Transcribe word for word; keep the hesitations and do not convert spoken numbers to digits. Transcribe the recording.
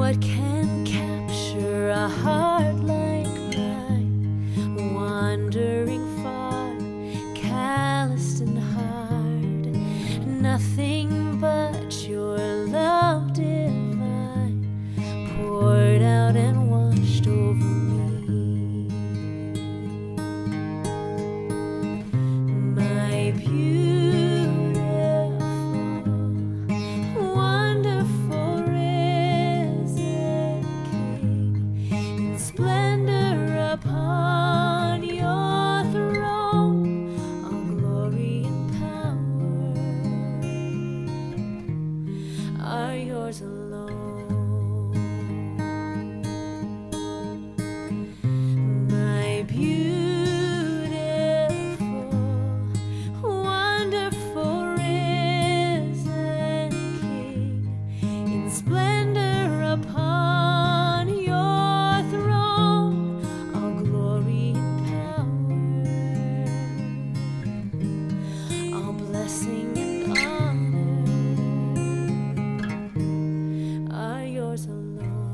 What can capture a heart like mine, wandering far, calloused and hard? Nothing but your love divine poured out and washed over me. My beautiful, wonderful risen King, in splendor upon your throne, all glory and power are yours alone. My beautiful, wonderful risen King, in splendor upon your throne, all glory and power, all blessing and honor are yours alone.